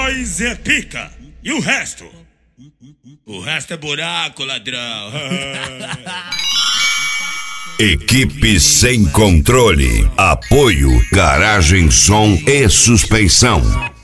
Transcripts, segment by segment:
Nós é pica. E o resto? O resto é buraco, ladrão. Equipe Sem Controle. Apoio Garagem Som e Suspensão.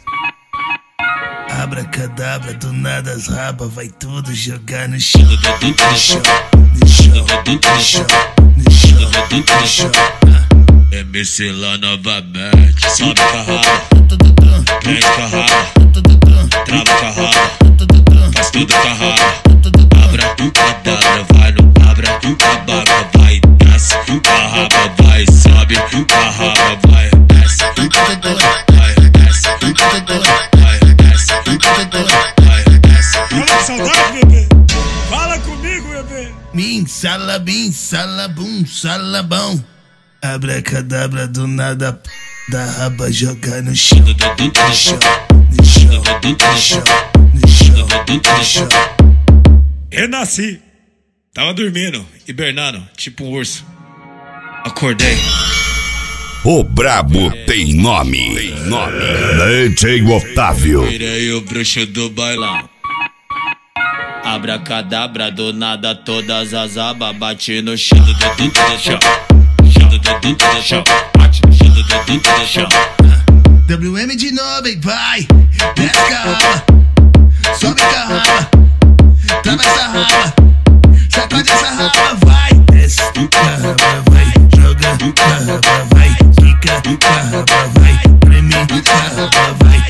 Abracadabra, do nada as rabas vai tudo jogar no chão. No chão, no chão, no chão, no chão, no chão. MC lá novamente. Sobe com a raba, prende com a raba, trava com a raba, faz tudo com a raba. Abra, cadabra, vai no abra, abaca, vai, desce, com a raba, vai, sobe, com a raba, vai, desce, vai, desce, vai, desce, vai, desce. Fala saudade, bebê. Fala comigo, bebê. Bim, salabum, salabão. Abracadabra, do nada da raba jogar no chão. No chão, no chão, no chão, no chão, no chão. Renasci. Tava dormindo, hibernando, tipo um urso. Acordei. O brabo tem nome. DJ Otávio. Virei o bruxo do bailão. Abracadabra, do nada todas as abas bate no chão. No chão. No chão. Bate no chão, no chão. WM de novo, hein, vai. Desce com a raba, sobe com a raba, trava essa raba, sacode essa raba, vai. Desce com a raba, vai. Joga com a raba, vai. Fica com a raba, vai. Preme com a raba, vai.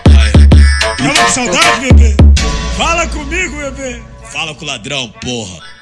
Tava com saudade, bebê? Fala comigo, bebê. Fala com o ladrão, porra.